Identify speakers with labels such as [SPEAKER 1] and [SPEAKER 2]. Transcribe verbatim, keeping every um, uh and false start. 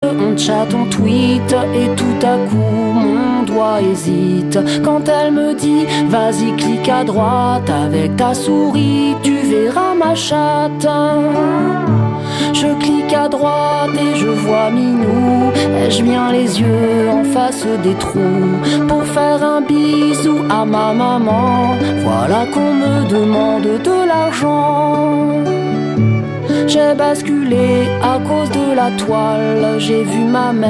[SPEAKER 1] On chatte, on tweet et tout à coup mon doigt hésite quand elle me dit vas-y clique à droite avec ta souris, tu verras ma chatte. Je clique à droite et je vois Minou. Ai-je bien les yeux en face des trous pour faire un bisou à ma maman? Voilà qu'on me demande de l'argent. J'ai basculé à cause de la toile, j'ai vu ma mère